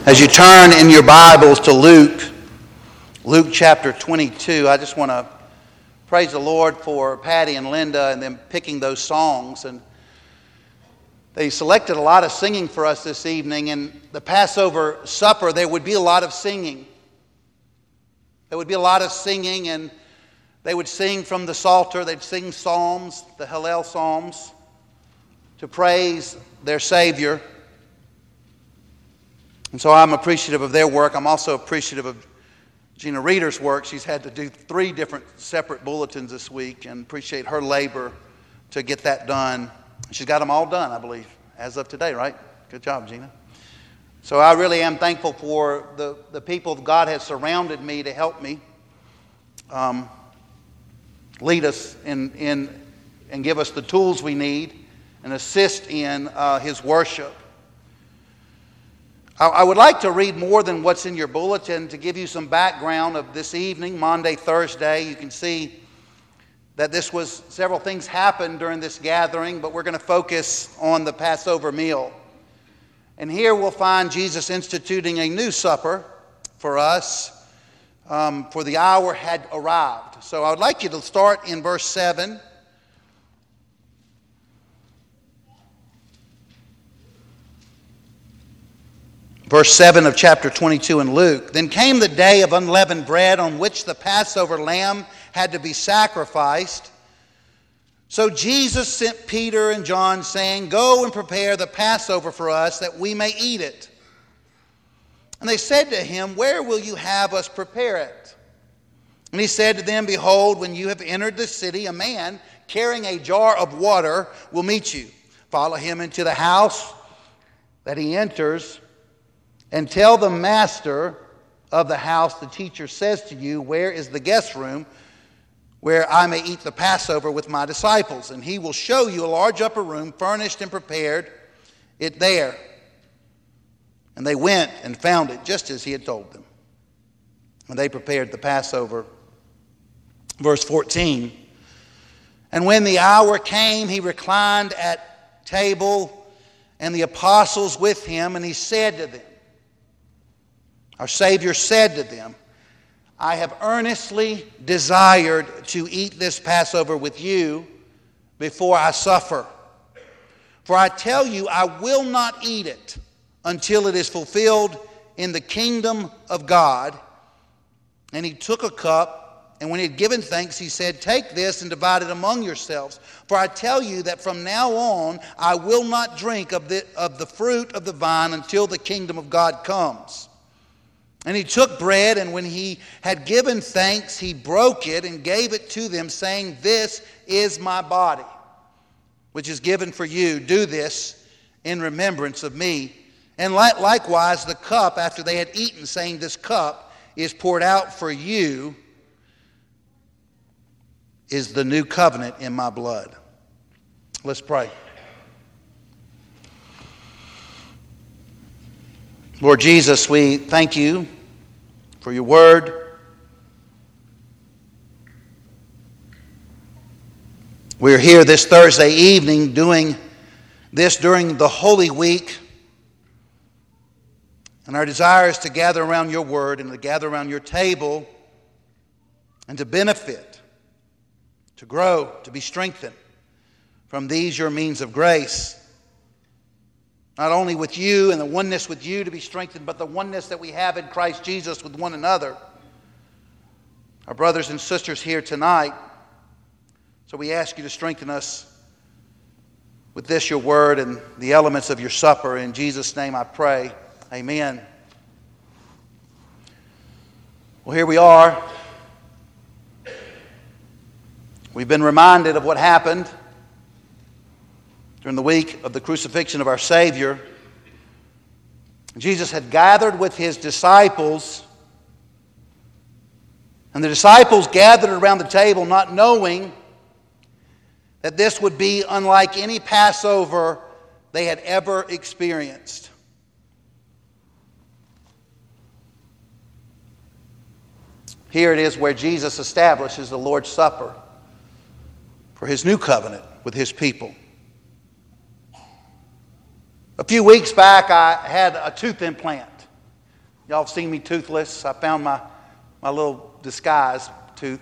As you turn in your Bibles to Luke chapter 22, I just want to praise the Lord for Patty and Linda and them picking those songs. And they selected a lot of singing for us this evening. And the Passover supper, there would be a lot of singing. There would be a lot of singing, and they would sing from the Psalter. They'd sing psalms, the Hallel psalms, to praise their Savior. And so I'm appreciative of their work. I'm also appreciative of Gina Reeder's work. She's had to do 3 different separate bulletins this week, and appreciate her labor to get that done. She's got them all done, I believe, as of today, right? Good job, Gina. So I really am thankful for the people God has surrounded me to help me lead us in and give us the tools we need and assist in His worship. I would like to read more than what's in your bulletin to give you some background of this evening, Maundy, Thursday. You can see that several things happened during this gathering, but we're going to focus on the Passover meal. And here we'll find Jesus instituting a new supper for us, for the hour had arrived. So I would like you to start in verse 7. Verse 7 of chapter 22 in Luke. Then came the day of unleavened bread on which the Passover lamb had to be sacrificed. So Jesus sent Peter and John, saying, "Go and prepare the Passover for us, that we may eat it." And they said to him, "Where will you have us prepare it?" And he said to them, "Behold, when you have entered the city, a man carrying a jar of water will meet you. Follow him into the house that he enters, and tell the master of the house, the teacher says to you, 'Where is the guest room where I may eat the Passover with my disciples?' And he will show you a large upper room, furnished and prepared it there." And they went and found it just as he had told them. And they prepared the Passover. Verse 14. And when the hour came, he reclined at table, and the apostles with him, and he said to them, our Savior said to them, "I have earnestly desired to eat this Passover with you before I suffer. For I tell you, I will not eat it until it is fulfilled in the kingdom of God." And he took a cup, and when he had given thanks, he said, "Take this and divide it among yourselves. For I tell you that from now on I will not drink of the fruit of the vine until the kingdom of God comes." And he took bread, and when he had given thanks, he broke it and gave it to them, saying, "This is my body, which is given for you. Do this in remembrance of me." And likewise the cup after they had eaten, saying, "This cup is poured out for you, is the new covenant in my blood." Let's pray. Lord Jesus, we thank you for your word. We're here this Thursday evening doing this during the Holy Week. And our desire is to gather around your word and to gather around your table and to benefit, to grow, to be strengthened from these your means of grace. Not only with you and the oneness with you to be strengthened, but the oneness that we have in Christ Jesus with one another. Our brothers and sisters here tonight. So we ask you to strengthen us with this, your word, and the elements of your supper. In Jesus' name I pray. Amen. Well, here we are. We've been reminded of what happened during the week of the crucifixion of our Savior. Jesus had gathered with his disciples, and the disciples gathered around the table not knowing that this would be unlike any Passover they had ever experienced. Here it is where Jesus establishes the Lord's Supper for his new covenant with his people. A few weeks back, I had a tooth implant. Y'all have seen me toothless. I found my little disguise tooth.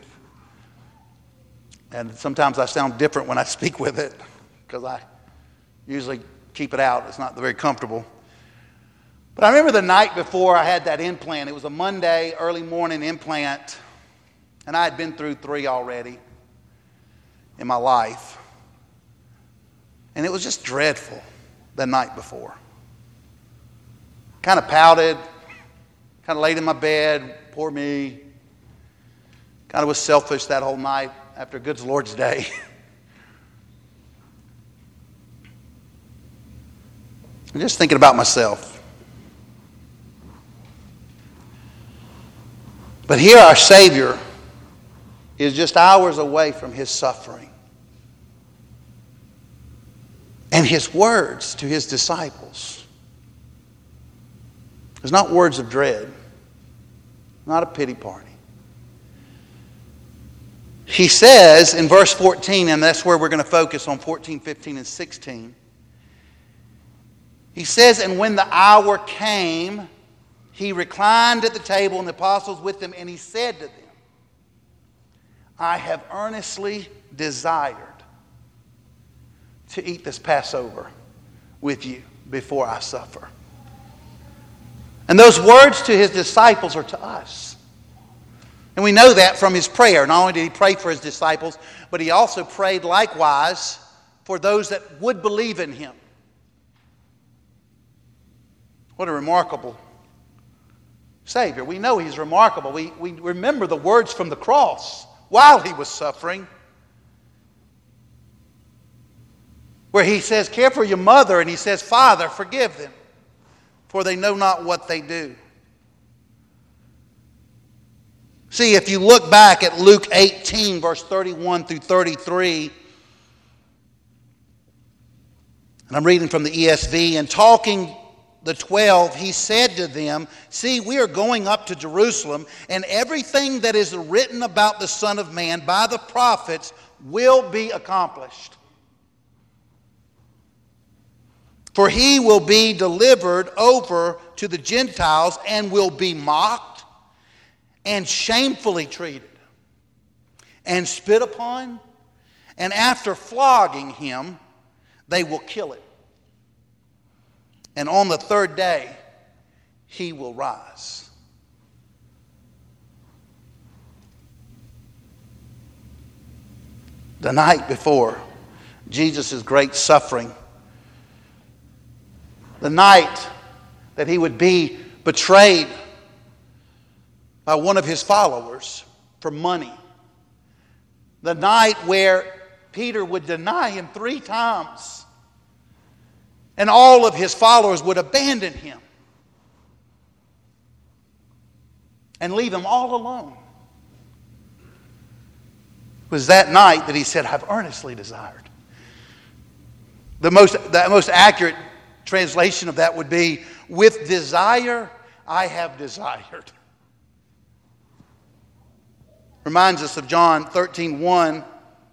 And sometimes I sound different when I speak with it because I usually keep it out. It's not very comfortable. But I remember the night before I had that implant. It was a Monday, early morning implant. And I had been through 3 already in my life. And it was just dreadful the night before. Kind of pouted, kind of laid in my bed, poor me. Kind of was selfish that whole night after a good Lord's Day. I'm just thinking about myself. But here our Savior is just hours away from his suffering. And his words to his disciples is not words of dread, not a pity party. He says in verse 14, and that's where we're going to focus on 14, 15, and 16. He says, and when the hour came, he reclined at the table and the apostles with him, and he said to them, I have earnestly desired to eat this Passover with you before I suffer. And those words to his disciples are to us. And we know that from his prayer. Not only did he pray for his disciples, but he also prayed likewise for those that would believe in him. What a remarkable Savior. We know he's remarkable. We remember the words from the cross while he was suffering, where he says, care for your mother, and he says, Father, forgive them, for they know not what they do. See, if you look back at Luke 18, verse 31 through 33, and I'm reading from the ESV, and talking the 12, he said to them, see, we are going up to Jerusalem, and everything that is written about the Son of Man by the prophets will be accomplished. For he will be delivered over to the Gentiles and will be mocked and shamefully treated and spit upon, and after flogging him, they will kill him. And on the 3rd day, he will rise. The night before Jesus' great suffering, the night that he would be betrayed by one of his followers for money, the night where Peter would deny him 3 times, and all of his followers would abandon him and leave him all alone. It was that night that he said, I've earnestly desired. The most accurate translation of that would be, with desire I have desired. Reminds us of John 13:1.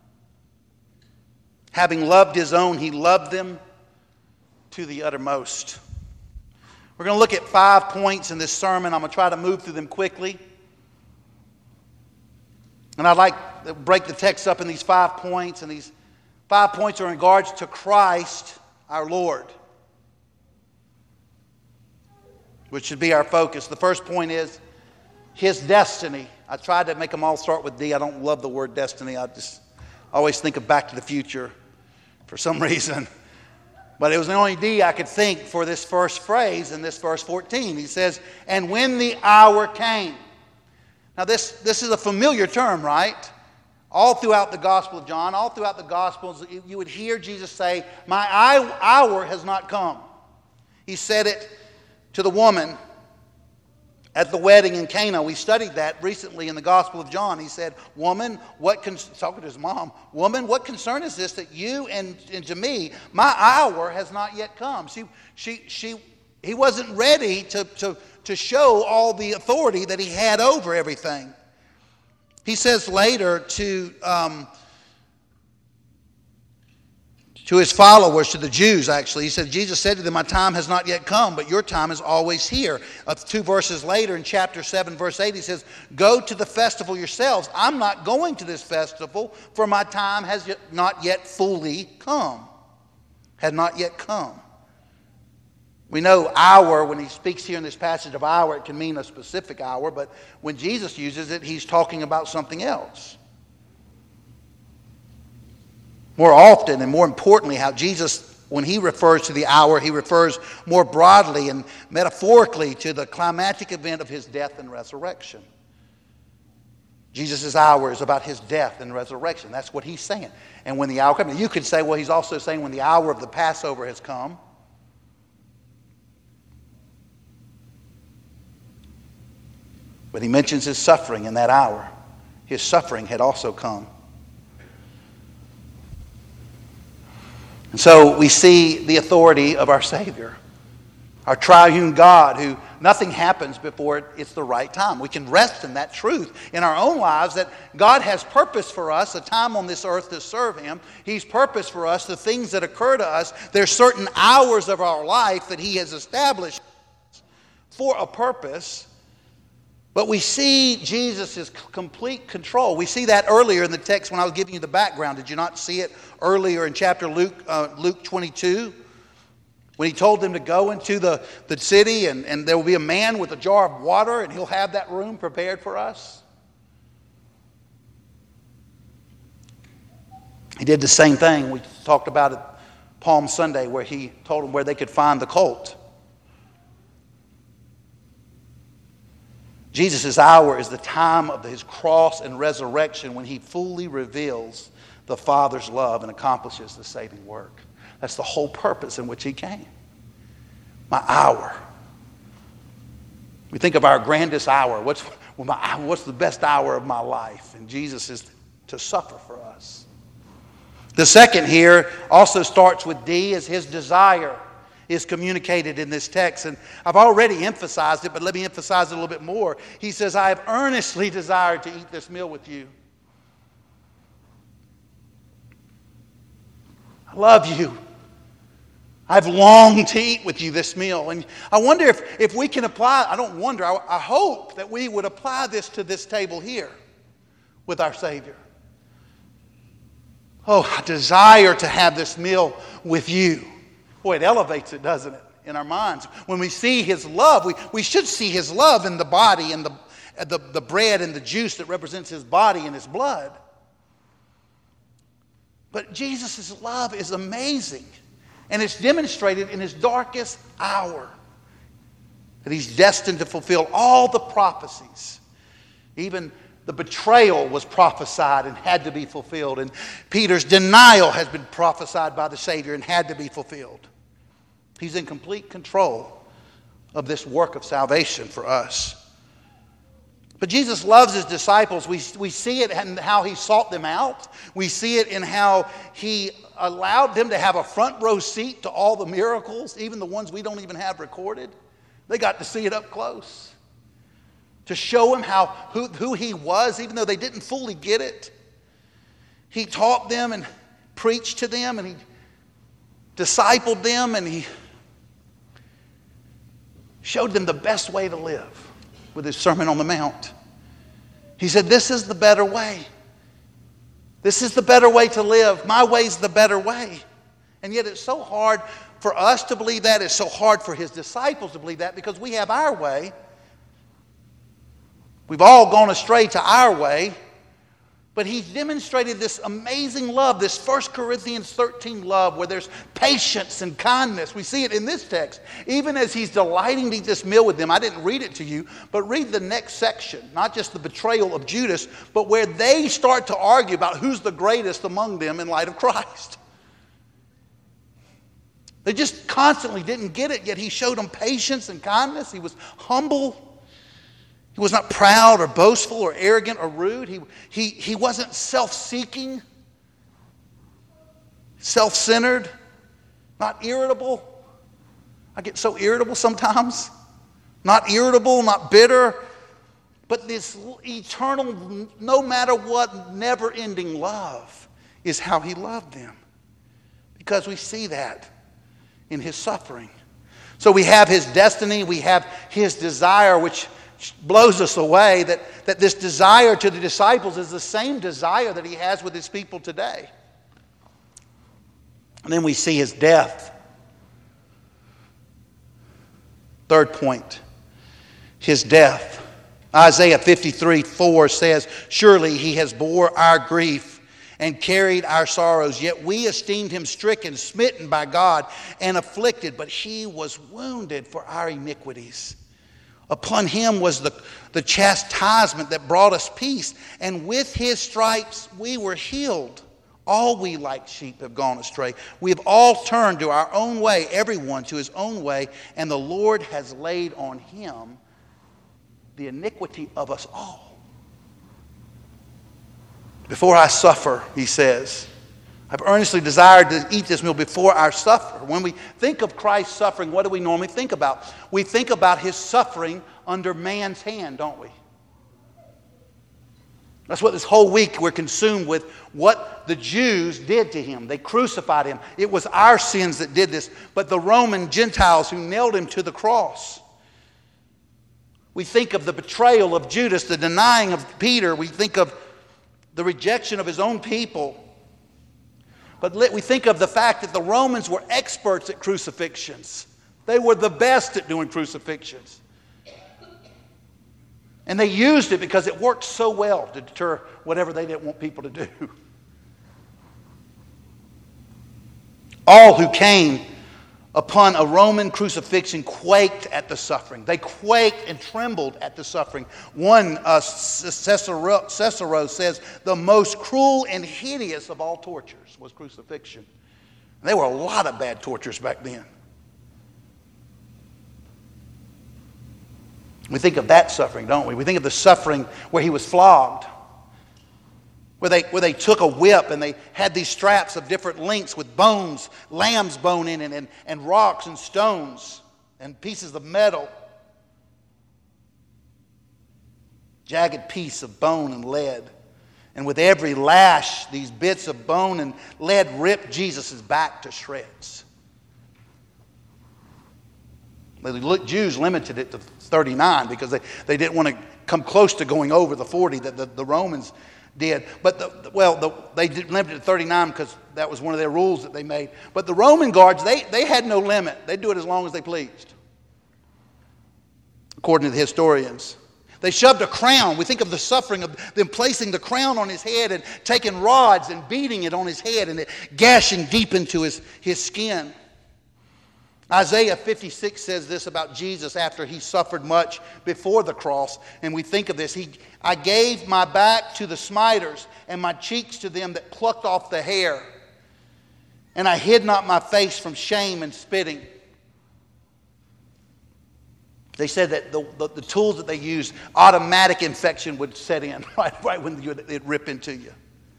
Having loved his own, he loved them to the uttermost. We're going to look at 5 points in this sermon. I'm going to try to move through them quickly. And I'd like to break the text up in these 5 points. And these 5 points are in regards to Christ, our Lord, which should be our focus. The first point is his destiny. I tried to make them all start with D. I don't love the word destiny. I just always think of Back to the Future for some reason. But it was the only D I could think for this first phrase in this verse 14. He says, and when the hour came. Now this is a familiar term, right? All throughout the Gospel of John, all throughout the Gospels, you would hear Jesus say, my hour has not come. He said it to the woman at the wedding in Cana. We studied that recently in the Gospel of John. He said, woman, talking to his mom, woman, what concern is this that you and to me, my hour has not yet come. He wasn't ready to show all the authority that he had over everything. He says later to To his followers, to the Jews actually, he said, Jesus said to them, my time has not yet come, but your time is always here. 2 verses later in chapter 7, verse 8, he says, go to the festival yourselves. I'm not going to this festival, for my time has not yet fully come. Had not yet come. We know hour, when he speaks here in this passage of hour, it can mean a specific hour, but when Jesus uses it, he's talking about something else. More often and more importantly, how Jesus, when he refers to the hour, he refers more broadly and metaphorically to the climactic event of his death and resurrection. Jesus' hour is about his death and resurrection. That's what he's saying. And when the hour comes, you could say, well, he's also saying when the hour of the Passover has come. But he mentions his suffering in that hour. His suffering had also come. And so we see the authority of our Savior, our triune God, who nothing happens before it's the right time. We can rest in that truth in our own lives, that God has purpose for us, a time on this earth to serve him. He's purpose for us, the things that occur to us. There's certain hours of our life that he has established for a purpose. But we see Jesus' complete control. We see that earlier in the text when I was giving you the background. Did you not see it earlier in chapter Luke 22? When he told them to go into the city and there will be a man with a jar of water and he'll have that room prepared for us. He did the same thing. We talked about it Palm Sunday where he told them where they could find the colt. Jesus' hour is the time of his cross and resurrection when he fully reveals the Father's love and accomplishes the saving work. That's the whole purpose in which he came. My hour. We think of our grandest hour. What's the best hour of my life? And Jesus is to suffer for us. The second here also starts with D, as his desire is communicated in this text. And I've already emphasized it, but let me emphasize it a little bit more. He says, I have earnestly desired to eat this meal with you. I love you. I've longed to eat with you this meal. And I wonder if we can apply, I hope that we would apply this to this table here with our Savior. Oh, I desire to have this meal with you. Boy, it elevates it, doesn't it, in our minds. When we see his love, we should see his love in the body and the bread and the juice that represents his body and his blood. But Jesus' love is amazing. And it's demonstrated in his darkest hour. That he's destined to fulfill all the prophecies. Even the betrayal was prophesied and had to be fulfilled. And Peter's denial has been prophesied by the Savior and had to be fulfilled. He's in complete control of this work of salvation for us. But Jesus loves his disciples. We see it in how he sought them out. We see it in how he allowed them to have a front row seat to all the miracles, even the ones we don't even have recorded. They got to see it up close. To show him who he was, even though they didn't fully get it. He taught them and preached to them, and he discipled them, and he showed them the best way to live with his Sermon on the Mount. He said, this is the better way. This is the better way to live. My way's the better way. And yet it's so hard for us to believe that. It's so hard for his disciples to believe that because we have our way. We've all gone astray to our way. But he's demonstrated this amazing love, this 1 Corinthians 13 love, where there's patience and kindness. We see it in this text. Even as he's delighting to eat this meal with them, I didn't read it to you, but read the next section. Not just the betrayal of Judas, but where they start to argue about who's the greatest among them in light of Christ. They just constantly didn't get it, yet he showed them patience and kindness. He was humble. He was not proud or boastful or arrogant or rude. He wasn't self-seeking, self-centered, not irritable. I get so irritable sometimes. Not irritable, not bitter. But this eternal, no matter what, never-ending love is how he loved them. because we see that in his suffering. So we have his destiny, we have his desire, which blows us away, that this desire to the disciples is the same desire that he has with his people today. And then we see his death. Third point, his death. Isaiah 53:4 says, "Surely he has bore our grief and carried our sorrows, yet we esteemed him stricken, smitten by God, and afflicted. But he was wounded for our iniquities. Upon him was the chastisement that brought us peace, and with his stripes we were healed. All we like sheep have gone astray. We have all turned to our own way, everyone to his own way, and the Lord has laid on him the iniquity of us all." Before I suffer, he says, I've earnestly desired to eat this meal before I suffer. When we think of Christ's suffering, what do we normally think about? We think about his suffering under man's hand, don't we? That's what this whole week we're consumed with, what the Jews did to him. They crucified him. It was our sins that did this, but the Roman Gentiles who nailed him to the cross. We think of the betrayal of Judas, the denying of Peter. We think of the rejection of his own people. But we think of the fact that the Romans were experts at crucifixions. They were the best at doing crucifixions. And they used it because it worked so well to deter whatever they didn't want people to do. All who came upon a Roman crucifixion quaked at the suffering. They quaked and trembled at the suffering. One, Cicero says, the most cruel and hideous of all tortures was crucifixion. And there were a lot of bad tortures back then. We think of that suffering, don't we? We think of the suffering where he was flogged. Where they took a whip and they had these straps of different lengths with bones, lamb's bone in it, and rocks and stones and pieces of metal. Jagged piece of bone and lead. And with every lash, these bits of bone and lead ripped Jesus' back to shreds. The Jews limited it to 39 because they didn't want to come close to going over the 40 that the Romans did. But they limited it to 39 because that was one of their rules that they made. But the Roman guards, they had no limit. They'd do it as long as they pleased, according to the historians. They shoved a crown. We think of the suffering of them placing the crown on his head and taking rods and beating it on his head and it gashing deep into his skin. Isaiah 56 says this about Jesus after he suffered much before the cross. And we think of this. I gave my back to the smiters and my cheeks to them that plucked off the hair. And I hid not my face from shame and spitting. They said that the tools that they used, automatic infection would set in right when it'd rip into you.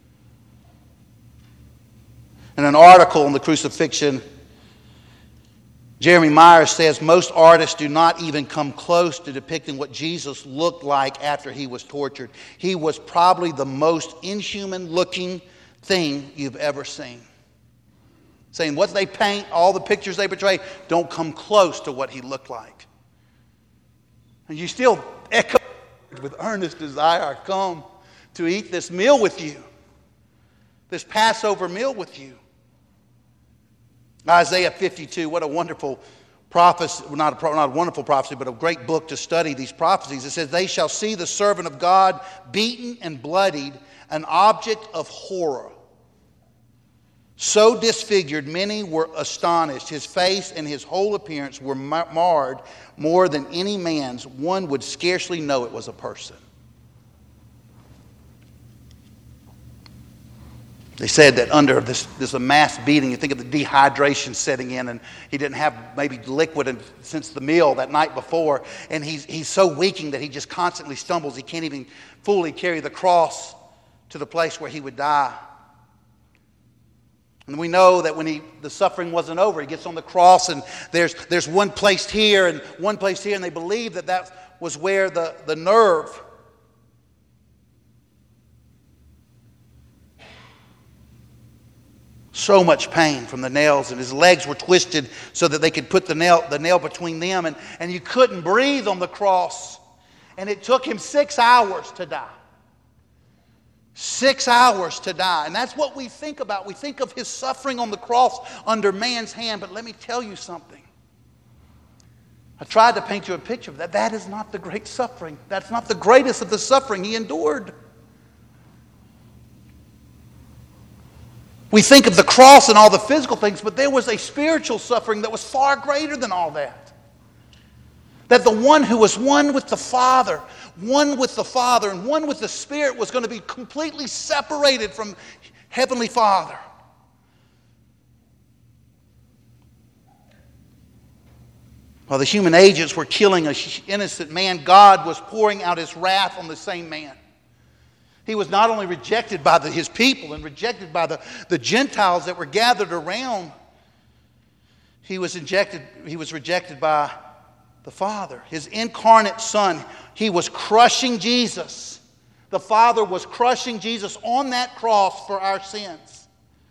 In an article on the crucifixion, Jeremy Myers says most artists do not even come close to depicting what Jesus looked like after he was tortured. He was probably the most inhuman looking thing you've ever seen. Saying what they paint, all the pictures they portray, don't come close to what he looked like. And you still echo with earnest desire, come to eat this meal with you, this Passover meal with you. Isaiah 52, what a wonderful prophecy, not a wonderful prophecy, but a great book to study these prophecies. It says, they shall see the servant of God beaten and bloodied, an object of horror. So disfigured, many were astonished. His face and his whole appearance were marred more than any man's. One would scarcely know it was a person. They said that under this mass beating, you think of the dehydration setting in, and he didn't have maybe liquid since the meal that night before, and he's so weakened that he just constantly stumbles. He can't even fully carry the cross to the place where he would die. And we know that when the suffering wasn't over, he gets on the cross, and there's one placed here and one placed here, and they believe that was where the nerve So much pain from the nails, and his legs were twisted so that they could put the nail between them, and you couldn't breathe on the cross. And it took him 6 hours to die. 6 hours to die. And that's what we think about. We think of his suffering on the cross under man's hand, but let me tell you something. I tried to paint you a picture of that. That is not the great suffering. That's not the greatest of the suffering he endured. We think of the cross and all the physical things, but there was a spiritual suffering that was far greater than all that. That the one who was one with the Father, and one with the Spirit was going to be completely separated from Heavenly Father. While the human agents were killing an innocent man, God was pouring out his wrath on the same man. He was not only rejected by his people and rejected by the Gentiles that were gathered around, he was rejected by the Father, his incarnate Son. He was crushing Jesus. The Father was crushing Jesus on that cross for our sins.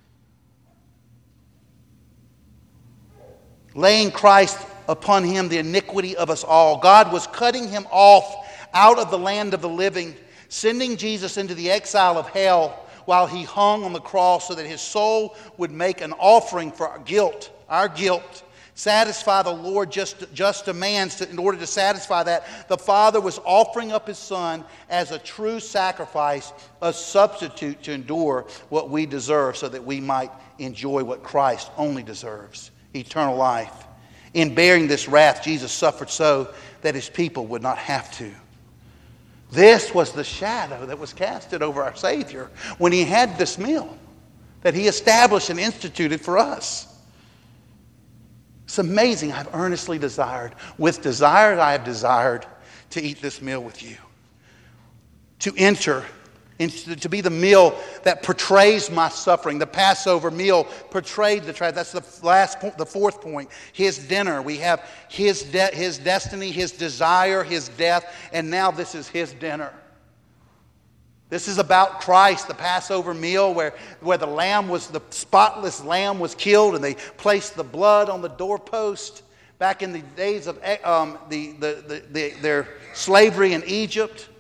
Laying Christ upon him the iniquity of us all. God was cutting him off out of the land of the living, sending Jesus into the exile of hell while he hung on the cross so that his soul would make an offering for our guilt, satisfy the Lord just demands. In order to satisfy that, the Father was offering up his Son as a true sacrifice, a substitute to endure what we deserve so that we might enjoy what Christ only deserves, eternal life. In bearing this wrath, Jesus suffered so that his people would not have to. This was the shadow that was casted over our Savior when he had this meal that he established and instituted for us. It's amazing. I've earnestly desired, with desire I have desired to eat this meal with you. To enter, to be the meal that portrays my suffering. The Passover meal portrayed the tragedy. That's the fourth point. His dinner. We have his destiny, his desire, his death, and now this is his dinner. This is about Christ, the Passover meal where the spotless lamb was killed, and they placed the blood on the doorpost back in the days of their slavery in Egypt.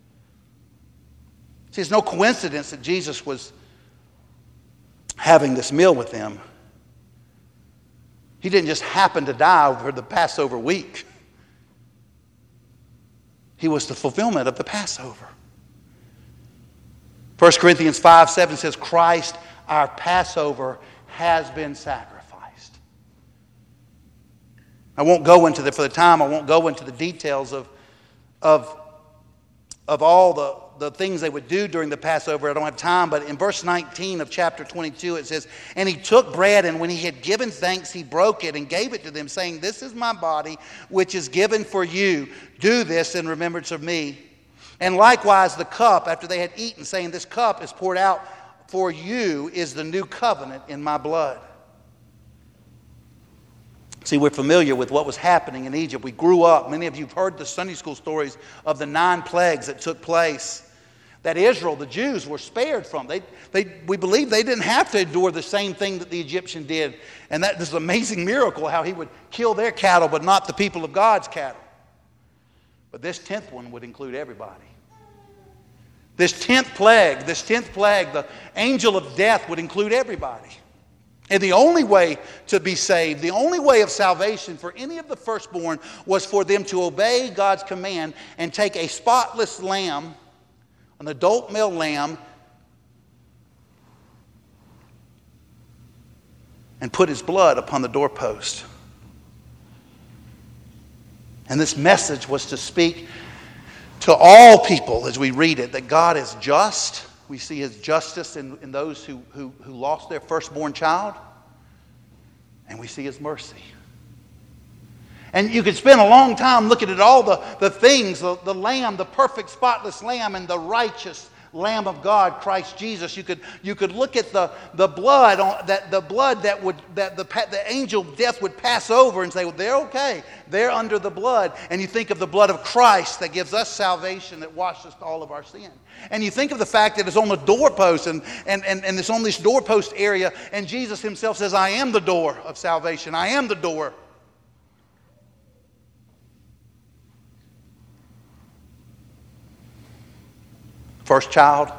See, it's no coincidence that Jesus was having this meal with them. He didn't just happen to die over the Passover week. He was the fulfillment of the Passover. 1 Corinthians 5:7 says, Christ, our Passover, has been sacrificed. I won't go into for the time, I won't go into the details of all the things they would do during the Passover. I don't have time, but in verse 19 of chapter 22 it says, and he took bread, and when he had given thanks, he broke it and gave it to them, saying, this is my body, which is given for you. Do this in remembrance of me. And likewise the cup, after they had eaten, saying, this cup is poured out for you, is the new covenant in my blood. See, we're familiar with what was happening in Egypt. We grew up, many of you have heard the Sunday school stories of the 9 plagues that took place, that Israel, the Jews, were spared from. We believe they didn't have to endure the same thing that the Egyptian did. And that is an amazing miracle, how he would kill their cattle, but not the people of God's cattle. But this 10th one would include everybody. This 10th plague, the angel of death would include everybody. And the only way to be saved, the only way of salvation for any of the firstborn was for them to obey God's command and take a spotless lamb, an adult male lamb, and put his blood upon the doorpost. And this message was to speak to all people as we read it, that God is just. We see his justice in those who lost their firstborn child. And we see his mercy. And you could spend a long time looking at all the things, the lamb, the perfect spotless lamb, and the righteous Lamb of God, Christ Jesus. You could look at the blood that the angel death would pass over and say, well, they're okay. They're under the blood. And you think of the blood of Christ that gives us salvation, that washes all of our sin. And you think of the fact that it's on the doorpost and it's on this doorpost area, and Jesus himself says, I am the door of salvation. I am the door. First child,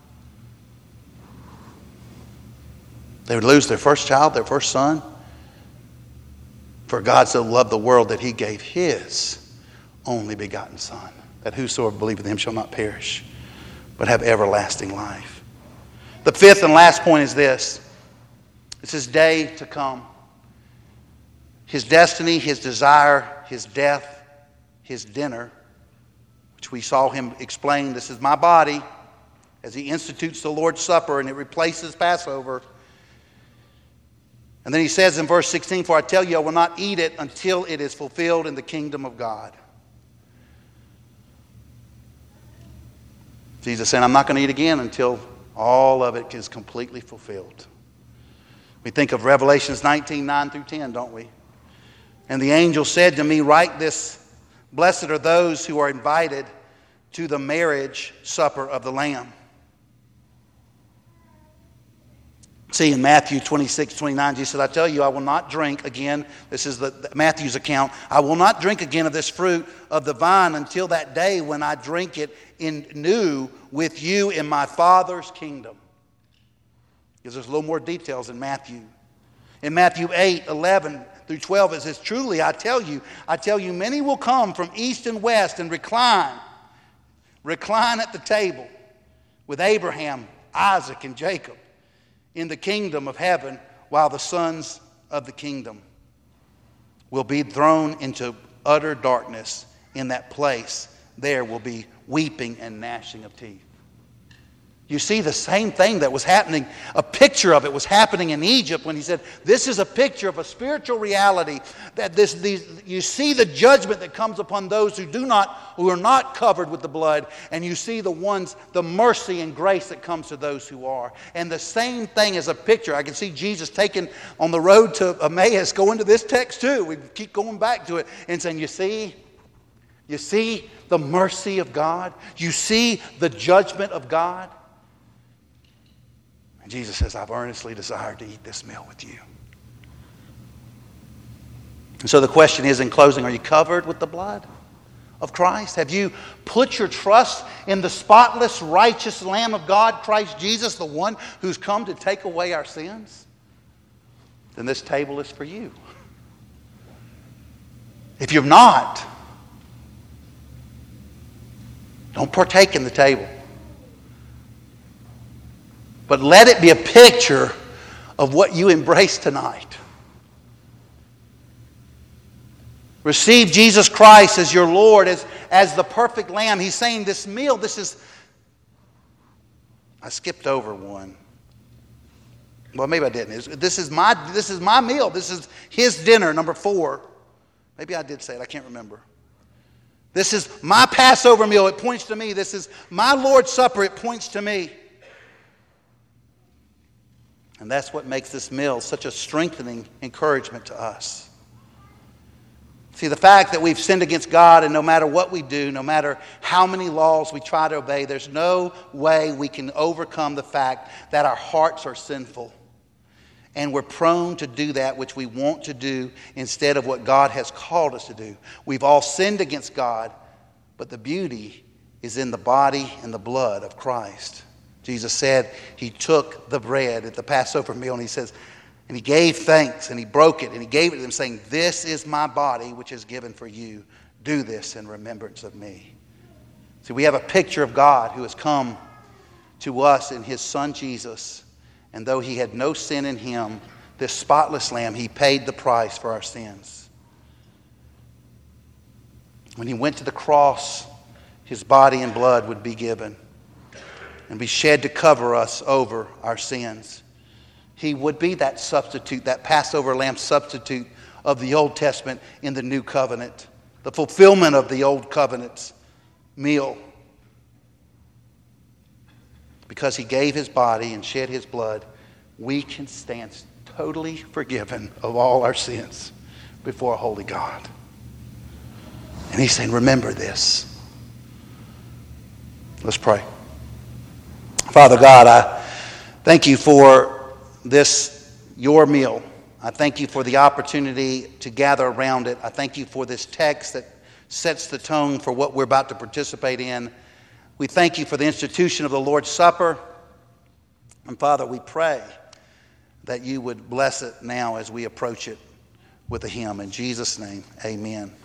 they would lose their first child, their first son. For God so loved the world that he gave his only begotten Son, that whosoever believeth in him shall not perish, but have everlasting life. The fifth and last point is this. It's his day to come. His destiny, his desire, his death, his dinner, which we saw him explain, this is my body, as he institutes the Lord's Supper and it replaces Passover. And then he says in verse 16, for I tell you, I will not eat it until it is fulfilled in the kingdom of God. Jesus said, I'm not going to eat again until all of it is completely fulfilled. We think of Revelations 19, 9 through 10, don't we? And the angel said to me, write this, blessed are those who are invited to the marriage supper of the Lamb. See, in Matthew 26, 29, Jesus said, I tell you, I will not drink again. This is Matthew's account. I will not drink again of this fruit of the vine until that day when I drink it new with you in my Father's kingdom. Because there's a little more details in Matthew. In Matthew 8, 11 through 12, it says, truly, I tell you, many will come from east and west and recline at the table with Abraham, Isaac, and Jacob in the kingdom of heaven, while the sons of the kingdom will be thrown into utter darkness. In that place, there will be weeping and gnashing of teeth. You see the same thing that was happening, a picture of it was happening in Egypt when he said, this is a picture of a spiritual reality. That you see the judgment that comes upon those who are not covered with the blood, and you see the mercy and grace that comes to those who are. And the same thing is a picture. I can see Jesus taking on the road to Emmaus, going to this text too. We keep going back to it and saying, you see the mercy of God? You see the judgment of God? And Jesus says, I've earnestly desired to eat this meal with you. And so the question is, in closing, are you covered with the blood of Christ? Have you put your trust in the spotless, righteous Lamb of God, Christ Jesus, the one who's come to take away our sins? Then this table is for you. If you're not, don't partake in the table. But let it be a picture of what you embrace tonight. Receive Jesus Christ as your Lord, as the perfect Lamb. He's saying this meal, I skipped over one. Well, maybe I didn't. This is my meal. This is his dinner, number 4. Maybe I did say it. I can't remember. This is my Passover meal. It points to me. This is my Lord's Supper. It points to me. And that's what makes this meal such a strengthening encouragement to us. See, the fact that we've sinned against God, and no matter what we do, no matter how many laws we try to obey, there's no way we can overcome the fact that our hearts are sinful. And we're prone to do that which we want to do instead of what God has called us to do. We've all sinned against God, but the beauty is in the body and the blood of Christ. Jesus said he took the bread at the Passover meal, and he says, and he gave thanks, and he broke it, and he gave it to them, saying, this is my body, which is given for you. Do this in remembrance of me. See, we have a picture of God who has come to us in his Son Jesus. And though he had no sin in him, this spotless Lamb, he paid the price for our sins. When he went to the cross, his body and blood would be given and be shed to cover us over our sins. He would be that substitute, that Passover lamb substitute of the Old Testament in the New Covenant, the fulfillment of the Old Covenant's meal. because he gave his body and shed his blood, we can stand totally forgiven of all our sins before a holy God. And he's saying, remember this. Let's pray. Father God, I thank you for this, your meal. I thank you for the opportunity to gather around it. I thank you for this text that sets the tone for what we're about to participate in. We thank you for the institution of the Lord's Supper. And Father, we pray that you would bless it now as we approach it with a hymn. In Jesus' name, amen.